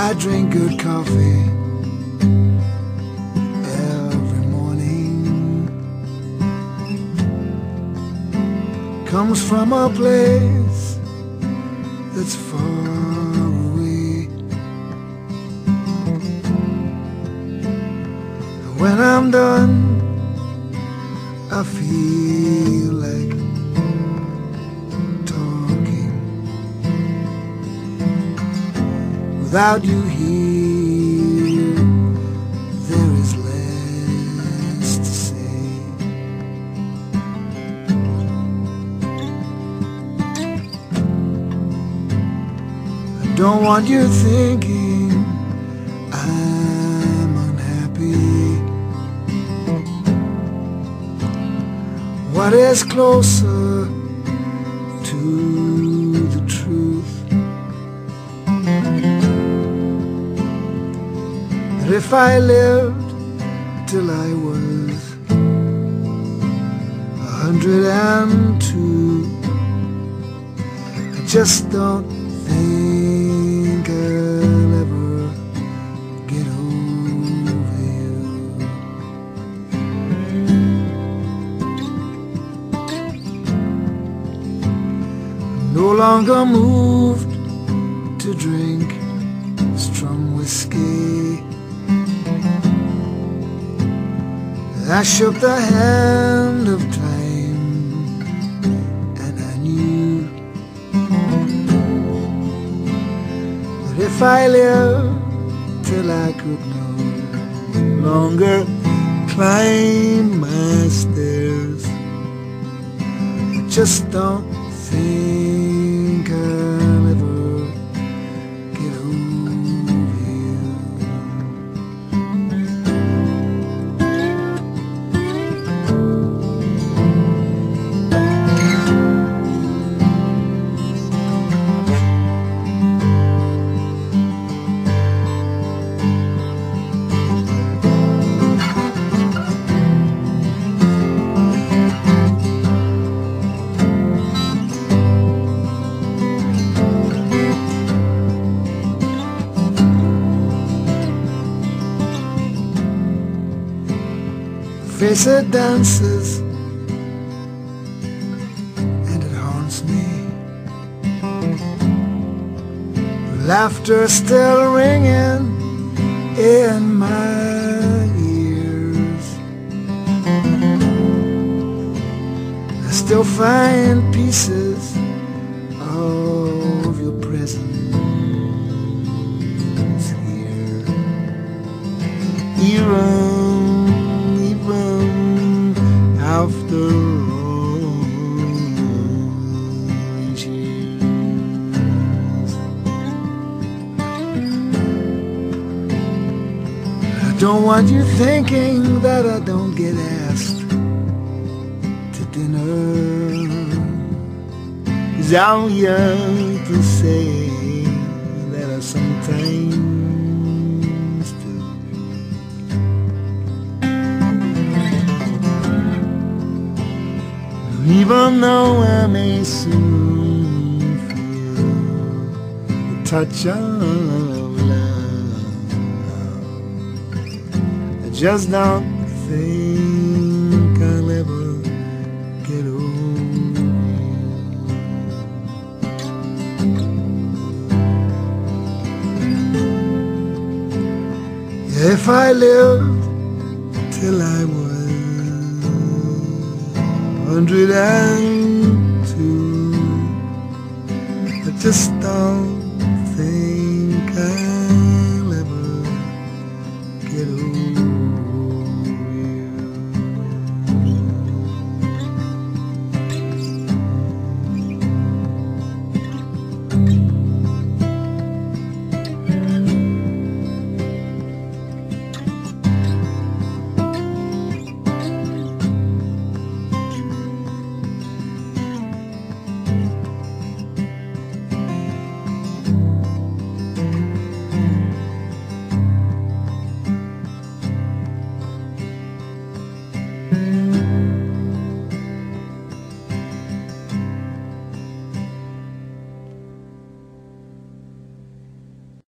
I drink good coffee every morning. Comes from a place that's far away. When I'm done, I feel like talking. Without you here, there is less to say. I don't want you thinking I'm unhappy. What is closer to the truth? That if I lived till I was 102, I just don't think I'll ever get over you. No longer moved to drink strong whiskey. I shook the hand of time, and I knew that if I lived till I could no longer climb my stairs, I just don't think I'll ever get over you. Face it dances and it haunts me. Laughter still ringing in my ears. I still find pieces of your presence here. Even after all these years, I don't want you thinking that I don't get asked to dinner, 'cause I'm young to say that I sometimes do. Even though I may soon feel the touch of love, I just don't think I'll ever get over you. If I lived till I was 102, I just don't